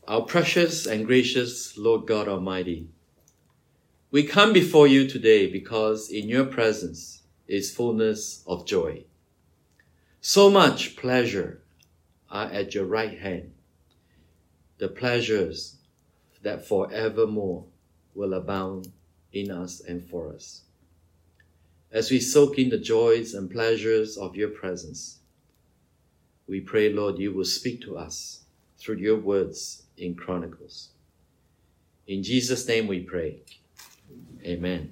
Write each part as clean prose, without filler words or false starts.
Our precious and gracious Lord God Almighty, we come before you today because in your presence is fullness of joy. So much pleasure are at your right hand, the pleasures that forevermore will abound in us and for us. As we soak in the joys and pleasures of your presence, we pray, Lord, you will speak to us through your words in Chronicles. In Jesus' name we pray. Amen.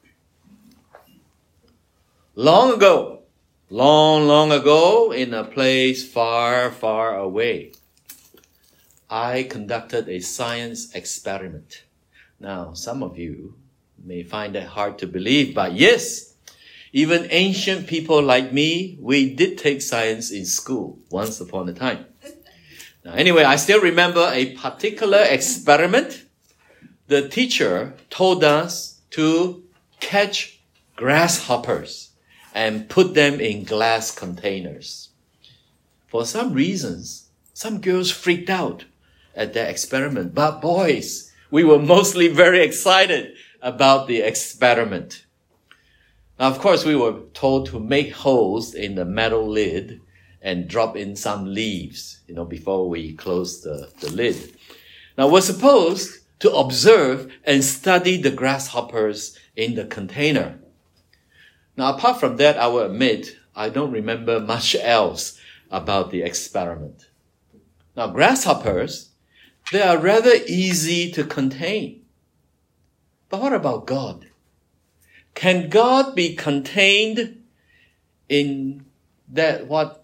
Long ago, long ago, in a place far, far away, I conducted a science experiment. Now, some of you may find that hard to believe, but yes, even ancient people like me, we did take science in school once upon a time. Now, anyway, I still remember a particular experiment. The teacher told us to catch grasshoppers and put them in glass containers. For some reasons, some girls freaked out at that experiment, but boys, we were mostly very excited about the experiment. Now, of course, we were told to make holes in the metal lid and drop in some leaves, before we close the lid. Now, we're supposed to observe and study the grasshoppers in the container. Now, apart from that, I will admit, I don't remember much else about the experiment. Now, grasshoppers, they are rather easy to contain. But what about God? Can God be contained in that what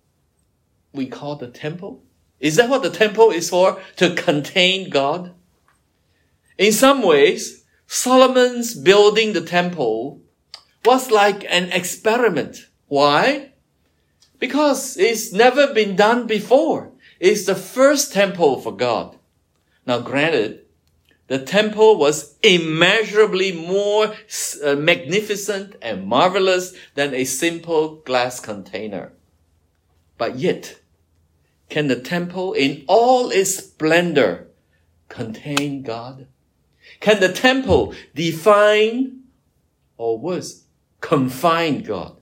we call the temple? Is that what the temple is for? To contain God? In some ways, Solomon's building the temple was like an experiment. Why? Because it's never been done before. It's the first temple for God. Now, granted, the temple was immeasurably more magnificent and marvelous than a simple glass container. But yet, can the temple in all its splendor contain God? Can the temple define, or worse, confine God?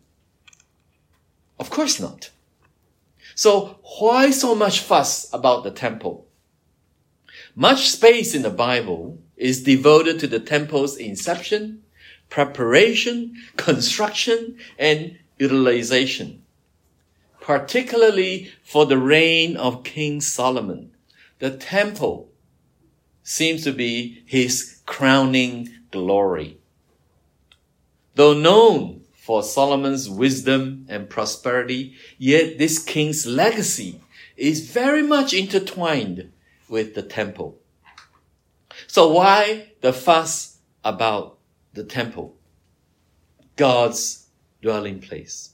Of course not. So why so much fuss about the temple? Much space in the Bible is devoted to the temple's inception, preparation, construction, and utilization. Particularly for the reign of King Solomon, the temple seems to be his crowning glory. Though known for Solomon's wisdom and prosperity, yet this king's legacy is very much intertwined with the temple. So why the fuss about the temple, God's dwelling place?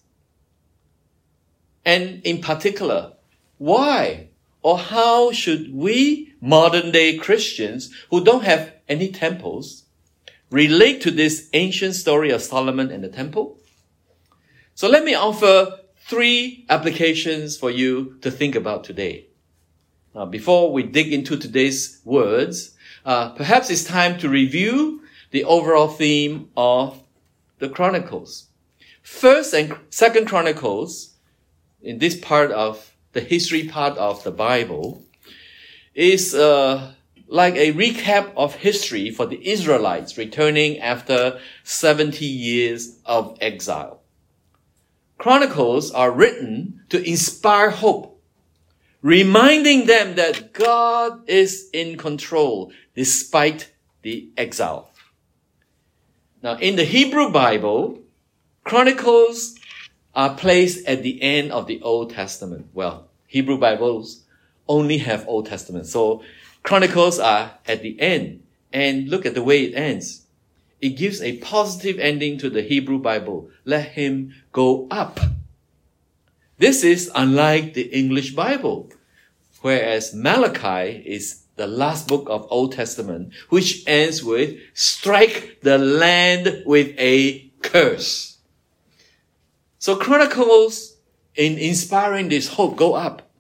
And in particular, why or how should we modern day Christians who don't have any temples relate to this ancient story of Solomon and the temple? So let me offer 3 applications for you to think about today. Now, before we dig into today's words, perhaps it's time to review the overall theme of the Chronicles. First and Second Chronicles, in this part of the history part of the Bible, is like a recap of history for the Israelites returning after 70 years of exile. Chronicles are written to inspire hope, reminding them that God is in control despite the exile. Now, in the Hebrew Bible, Chronicles are placed at the end of the Old Testament. Well, Hebrew Bibles only have Old Testament, so Chronicles are at the end. And look at the way it ends. It gives a positive ending to the Hebrew Bible. Let him go up. This is unlike the English Bible, whereas Malachi is the last book of Old Testament, which ends with, strike the land with a curse. So Chronicles, in inspiring this hope, go up,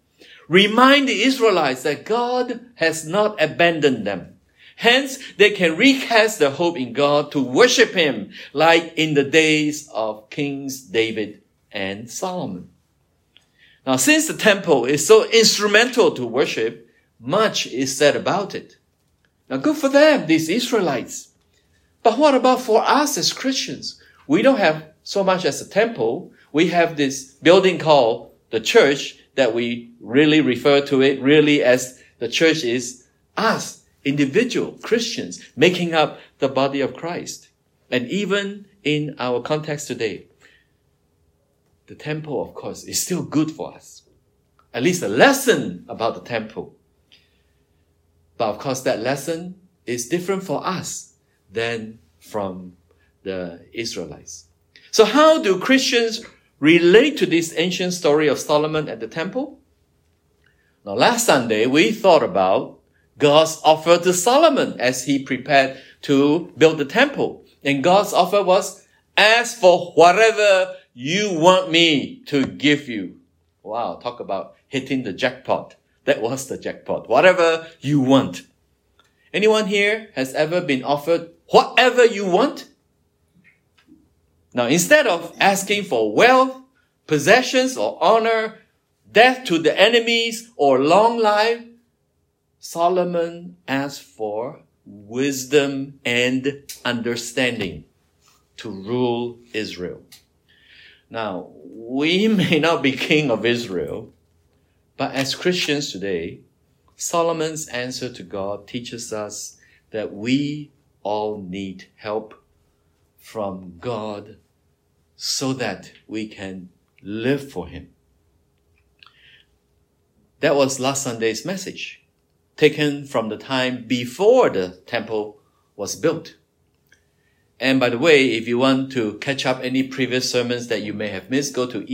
remind the Israelites that God has not abandoned them. Hence, they can recast their hope in God to worship Him like in the days of Kings David and Solomon. Now, since the temple is so instrumental to worship, much is said about it. Now, good for them, these Israelites. But what about for us as Christians? We don't have so much as a temple. We have this building called the church that we really refer to it really as the church is us, individual Christians, making up the body of Christ. And even in our context today, the temple, of course, is still good for us. At least a lesson about the temple. But of course, that lesson is different for us than from the Israelites. So how do Christians relate to this ancient story of Solomon at the temple? Now, last Sunday, we thought about God's offer to Solomon as he prepared to build the temple. And God's offer was, ask for whatever you want me to give you. Wow, talk about hitting the jackpot. That was the jackpot. Whatever you want. Anyone here has ever been offered whatever you want? Now, instead of asking for wealth, possessions, or honor, death to the enemies, or long life, Solomon asked for wisdom and understanding to rule Israel. Now, we may not be king of Israel, but as Christians today, Solomon's answer to God teaches us that we all need help from God so that we can live for Him. That was last Sunday's message, taken from the time before the temple was built. And by the way, if you want to catch up any previous sermons that you may have missed, go to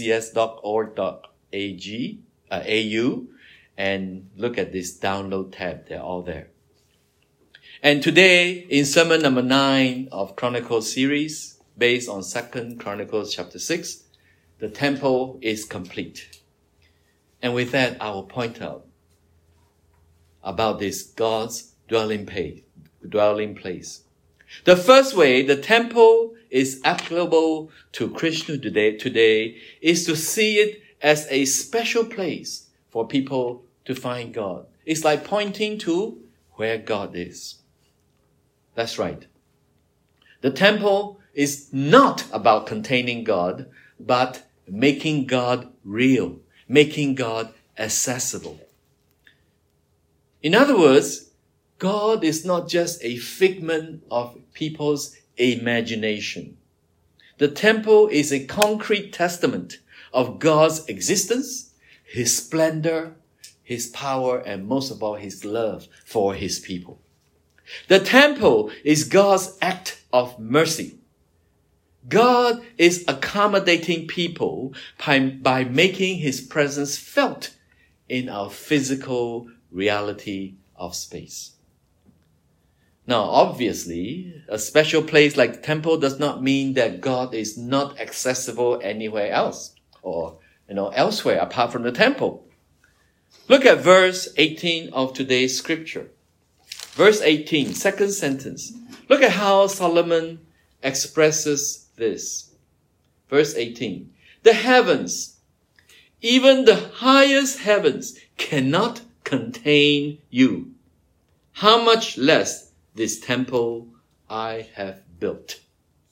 eccs.org.au and look at this download tab. They're all there. And today, in sermon number 9 of Chronicles series, based on 2 Chronicles chapter 6, the temple is complete. And with that, I will point out about this God's dwelling place. The first way the temple is applicable to Christians today is to see it as a special place for people to find God. It's like pointing to where God is. That's right. The temple is not about containing God, but making God real, making God accessible. In other words, God is not just a figment of people's imagination. The temple is a concrete testament of God's existence, His splendor, His power, and most of all, His love for His people. The temple is God's act of mercy. God is accommodating people by making His presence felt in our physical reality of space. Now, obviously, a special place like the temple does not mean that God is not accessible anywhere else or, elsewhere apart from the temple. Look at verse 18 of today's scripture. Verse 18, second sentence. Look at how Solomon expresses this. Verse 18. The heavens, even the highest heavens, cannot contain you. How much less this temple I have built.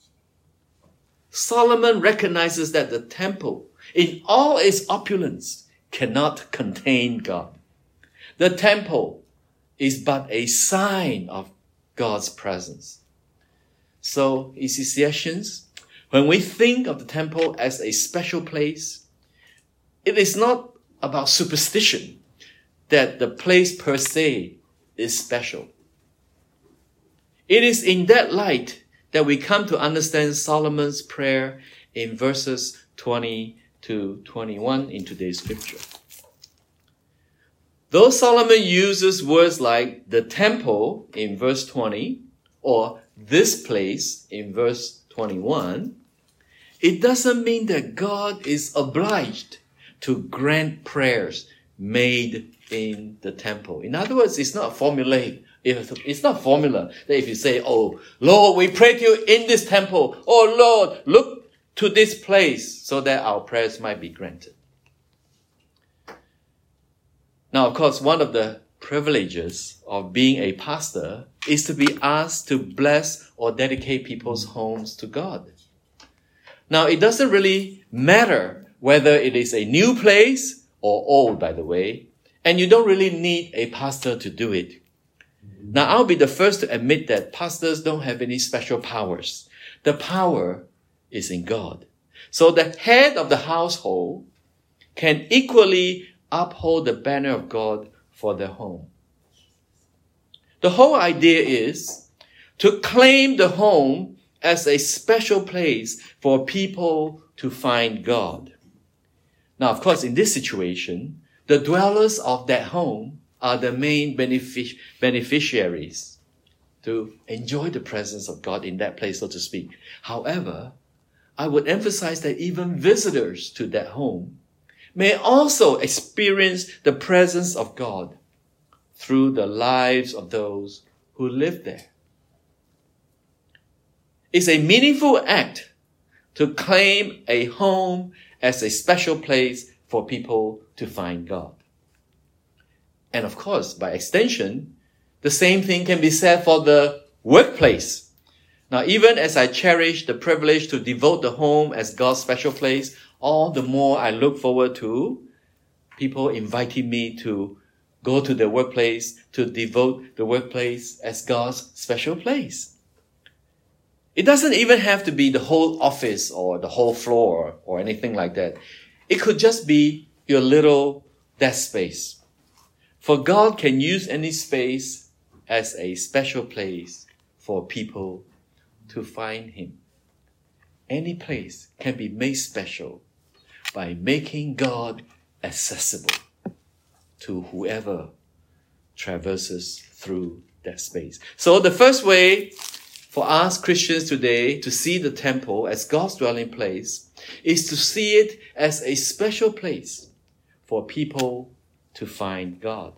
Solomon recognizes that the temple, in all its opulence, cannot contain God. The temple is but a sign of God's presence. So, ECCians, when we think of the temple as a special place, it is not about superstition that the place per se is special. It is in that light that we come to understand Solomon's prayer in verses 20 to 21 in today's scripture. Though Solomon uses words like the temple in verse 20 or this place in verse 21, it doesn't mean that God is obliged to grant prayers made in the temple. In other words, it's not formulaic. It's not formula that if you say, oh, Lord, we pray to you in this temple. Oh, Lord, look to this place so that our prayers might be granted. Now, of course, one of the privileges of being a pastor is to be asked to bless or dedicate people's homes to God. Now, it doesn't really matter whether it is a new place or old, by the way, and you don't really need a pastor to do it. Now, I'll be the first to admit that pastors don't have any special powers. The power is in God. So the head of the household can equally uphold the banner of God for their home. The whole idea is to claim the home as a special place for people to find God. Now, of course, in this situation, the dwellers of that home are the main beneficiaries to enjoy the presence of God in that place, so to speak. However, I would emphasize that even visitors to that home may also experience the presence of God through the lives of those who live there. It's a meaningful act to claim a home as a special place for people to find God. And of course, by extension, the same thing can be said for the workplace. Now, even as I cherish the privilege to devote the home as God's special place, all the more I look forward to people inviting me to go to the workplace, to devote the workplace as God's special place. It doesn't even have to be the whole office or the whole floor or anything like that. It could just be your little desk space. For God can use any space as a special place for people to find Him. Any place can be made special by making God accessible to whoever traverses through that space. So the first way for us Christians today to see the temple as God's dwelling place is to see it as a special place for people to find God.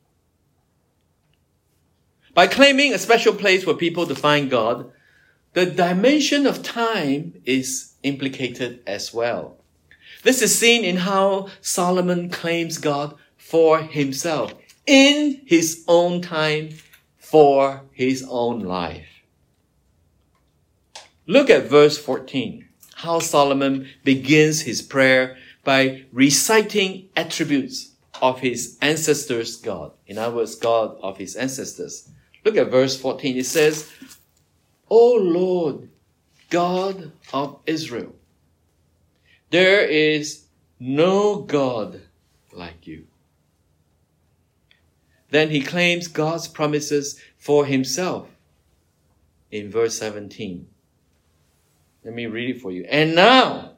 By claiming a special place for people to find God, the dimension of time is implicated as well. This is seen in how Solomon claims God for himself, in his own time, for his own life. Look at verse 14, how Solomon begins his prayer by reciting attributes of his ancestors' God. In other words, God of his ancestors. Look at verse 14. It says, O Lord, God of Israel, there is no God like you. Then he claims God's promises for himself in verse 17. Let me read it for you. And now,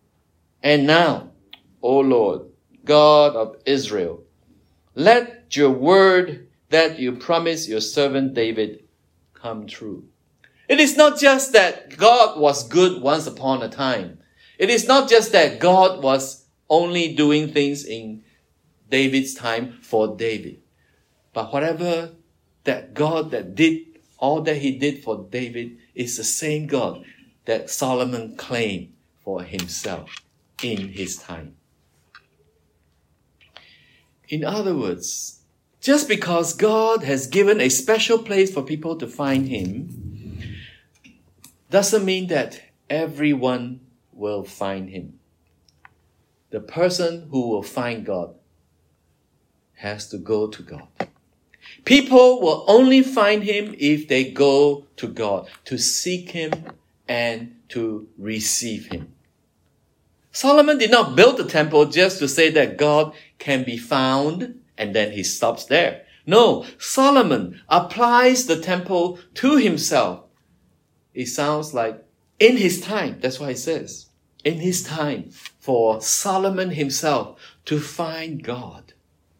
O Lord, God of Israel, let your word that you promised your servant David come true. It is not just that God was good once upon a time. It is not just that God was only doing things in David's time for David. But whatever that God that did, all that he did for David is the same God that Solomon claimed for himself in his time. In other words, just because God has given a special place for people to find Him doesn't mean that everyone will find Him. The person who will find God has to go to God. People will only find Him if they go to God, to seek Him and to receive Him. Solomon did not build the temple just to say that God can be found and then he stops there. No, Solomon applies the temple to himself. It sounds like in his time, that's what it says. In his time, for Solomon himself to find God.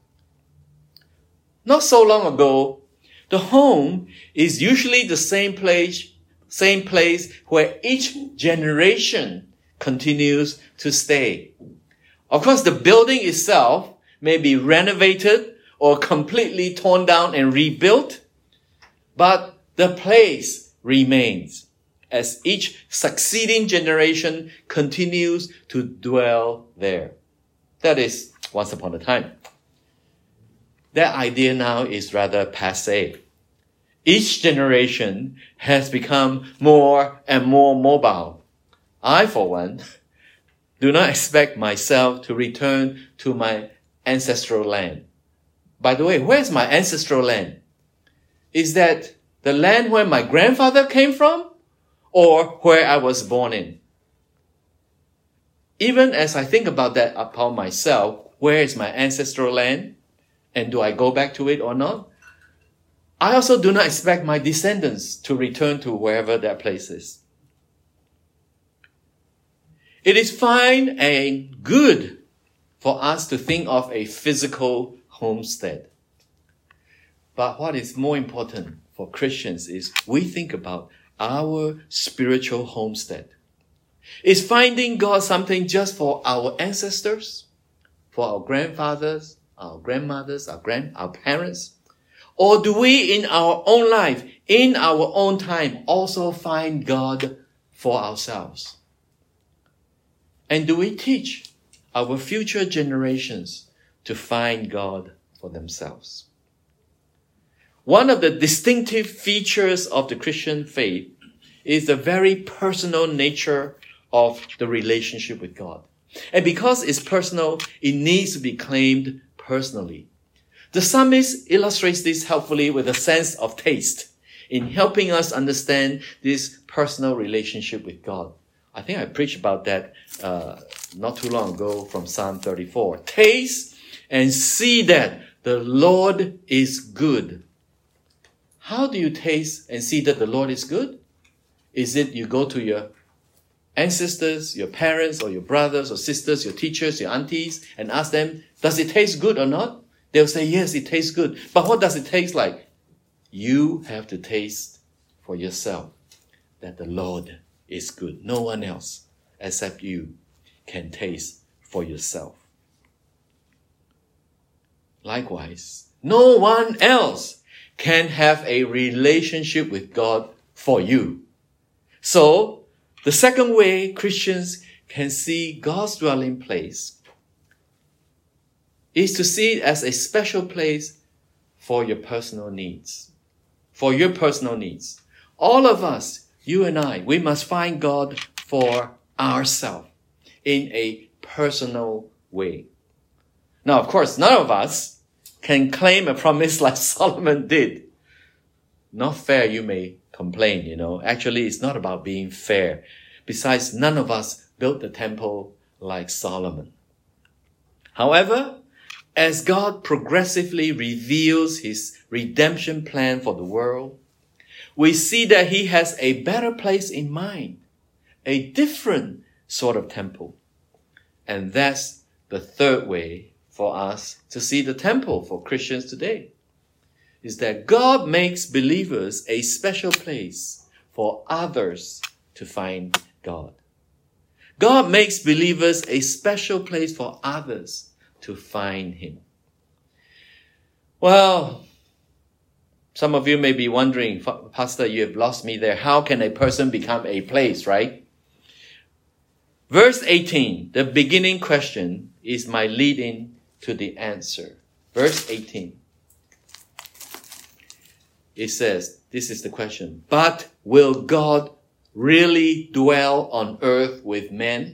Not so long ago, the home is usually the same place where each generation continues to stay. Of course, the building itself may be renovated or completely torn down and rebuilt, but the place remains as each succeeding generation continues to dwell there. That is once upon a time. That idea now is rather passé. Each generation has become more and more mobile. I, for one, do not expect myself to return to my ancestral land. By the way, where's my ancestral land? Is that the land where my grandfather came from or where I was born in? Even as I think about that upon myself, where is my ancestral land? And do I go back to it or not? I also do not expect my descendants to return to wherever that place is. It is fine and good for us to think of a physical homestead. But what is more important for Christians is we think about our spiritual homestead. Is finding God something just for our ancestors, for our grandfathers, our grandmothers, our parents? Or do we in our own life, in our own time, also find God for ourselves? And do we teach our future generations to find God for themselves? One of the distinctive features of the Christian faith is the very personal nature of the relationship with God. And because it's personal, it needs to be claimed personally. The psalmist illustrates this helpfully with a sense of taste in helping us understand this personal relationship with God. I think I preached about that not too long ago from Psalm 34. Taste and see that the Lord is good. How do you taste and see that the Lord is good? Is it you go to your ancestors, your parents, or your brothers or sisters, your teachers, your aunties, and ask them, does it taste good or not? They'll say, yes, it tastes good. But what does it taste like? You have to taste for yourself that the Lord is good. No one else except you can taste for yourself. Likewise, no one else can have a relationship with God for you. So, the second way Christians can see God's dwelling place is to see it as a special place for your personal needs. For your personal needs. All of us, you and I, we must find God for ourselves in a personal way. Now, of course, none of us can claim a promise like Solomon did. Not fair, you may complain, Actually, it's not about being fair. Besides, none of us built the temple like Solomon. However, as God progressively reveals his redemption plan for the world, we see that he has a better place in mind, a different sort of temple. And that's the third way for us to see the temple for Christians today, is that God makes believers a special place for others to find God. God makes believers a special place for others to find him. Well, some of you may be wondering, Pastor, you have lost me there. How can a person become a place, right? Verse 18, the beginning question, is my lead-in to the answer. Verse 18. It says, this is the question, but will God really dwell on earth with men?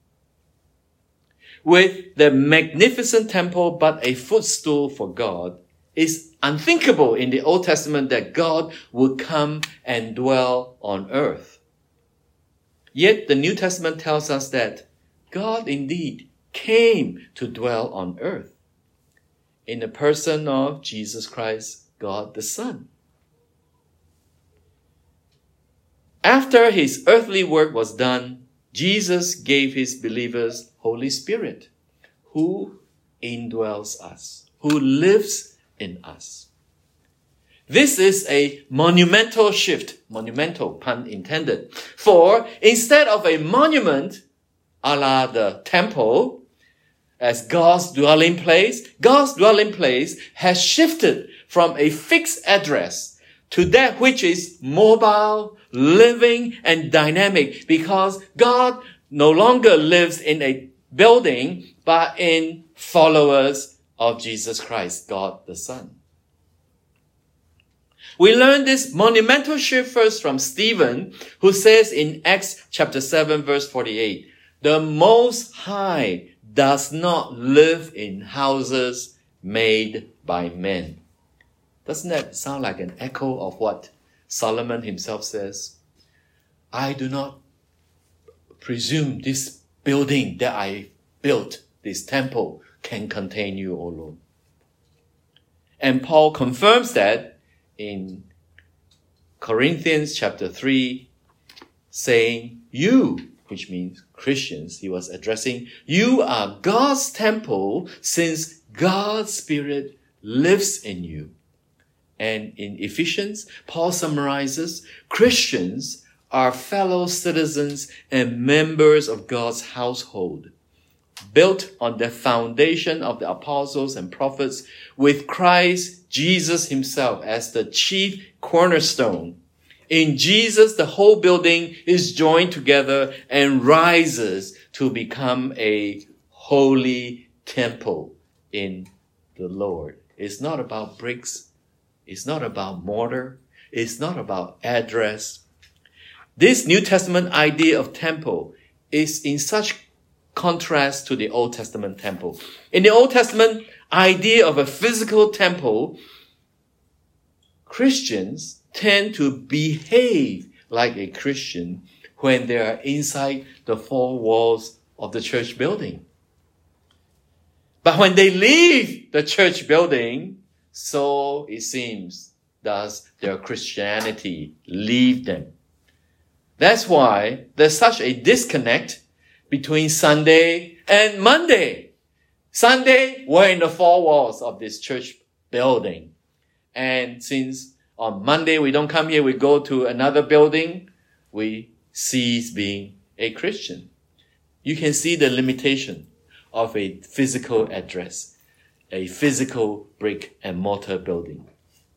With the magnificent temple but a footstool for God, it's unthinkable in the Old Testament that God would come and dwell on earth. Yet the New Testament tells us that God indeed came to dwell on earth in the person of Jesus Christ, God the Son. After his earthly work was done, Jesus gave his believers Holy Spirit, who indwells us, who lives in us. This is a monumental shift, monumental, pun intended, for instead of a monument a la the temple, as God's dwelling place, God's dwelling place has shifted from a fixed address to that which is mobile, living, and dynamic, because God no longer lives in a building, but in followers of Jesus Christ, God the Son. We learn this monumental shift first from Stephen, who says in Acts chapter 7 verse 48, "The Most High does not live in houses made by men." Doesn't that sound like an echo of what Solomon himself says? "I do not presume this building that I built, this temple, can contain you, O Lord." And Paul confirms that in Corinthians chapter 3, saying, "You," which means Christians, he was addressing, "you are God's temple, since God's Spirit lives in you." And in Ephesians, Paul summarizes, Christians are fellow citizens and members of God's household, built on the foundation of the apostles and prophets, with Christ Jesus himself as the chief cornerstone. In Jesus, the whole building is joined together and rises to become a holy temple in the Lord. It's not about bricks. It's not about mortar. It's not about address. This New Testament idea of temple is in such contrast to the Old Testament temple. In the Old Testament idea of a physical temple, Christians tend to behave like a Christian when they are inside the four walls of the church building. But when they leave the church building, so it seems, does their Christianity leave them. That's why there's such a disconnect between Sunday and Monday. Sunday, we're in the four walls of this church building. And since on Monday we don't come here, we go to another building, we cease being a Christian. You can see the limitation of a physical address, a physical brick and mortar building.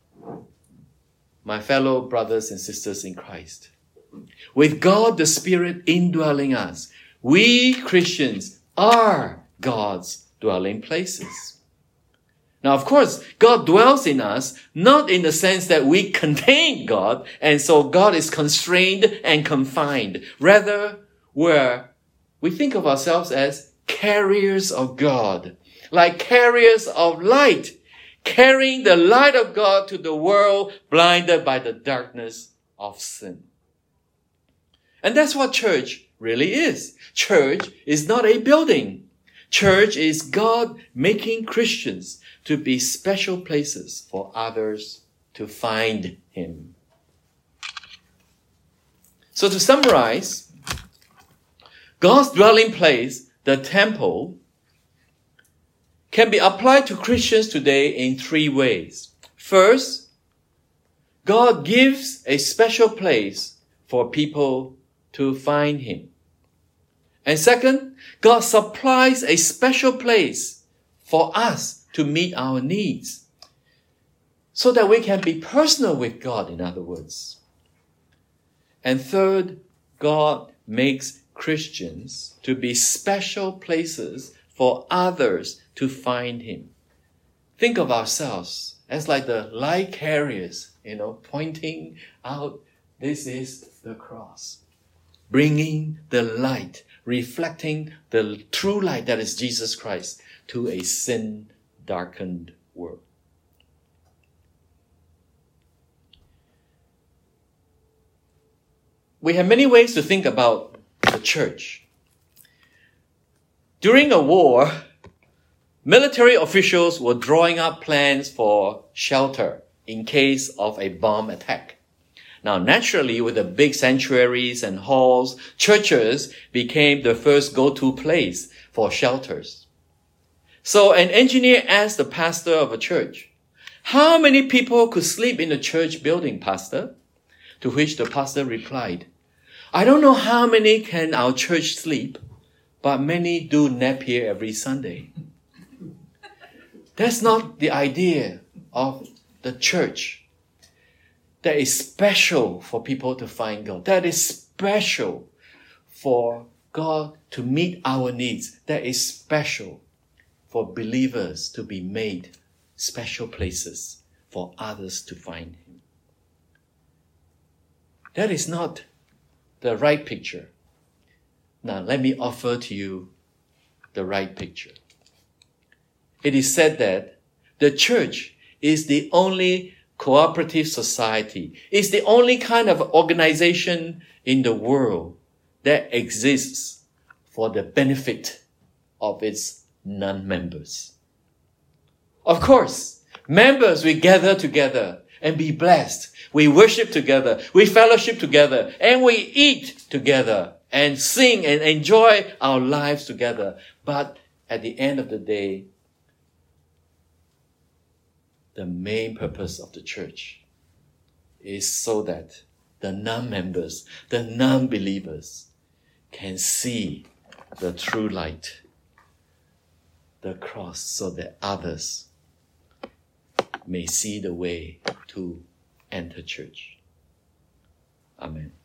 My fellow brothers and sisters in Christ, with God the Spirit indwelling us, we Christians are God's dwelling places. Now, of course, God dwells in us, not in the sense that we contain God, and so God is constrained and confined. Rather, we think of ourselves as carriers of God, like carriers of light, carrying the light of God to the world blinded by the darkness of sin. And that's what church really is. Church is not a building. Church is God making Christians to be special places for others to find Him. So to summarize, God's dwelling place, the temple, can be applied to Christians today in three ways. First, God gives a special place for people to find Him. And second, God supplies a special place for us to meet our needs, so that we can be personal with God, in other words. And third, God makes Christians to be special places for others to find Him. Think of ourselves as like the light carriers, pointing out, this is the cross, bringing the light, reflecting the true light that is Jesus Christ to a sin-darkened world. We have many ways to think about the church. During a war, military officials were drawing up plans for shelter in case of a bomb attack. Now, naturally, with the big sanctuaries and halls, churches became the first go-to place for shelters. So an engineer asked the pastor of a church, "How many people could sleep in the church building, pastor?" To which the pastor replied, "I don't know how many can our church sleep, but many do nap here every Sunday. That's not the idea of the church. That is special for people to find God. That is special for God to meet our needs. That is special for believers to be made special places for others to find Him. That is not the right picture. Now, let me offer to you the right picture. It is said that the church is the only cooperative society, is the only kind of organization in the world that exists for the benefit of its non-members. Of course, members, we gather together and be blessed. We worship together, we fellowship together, and we eat together and sing and enjoy our lives together. But at the end of the day, the main purpose of the church is so that the non-members, the non-believers can see the true light, the cross, so that others may see the way to enter church. Amen.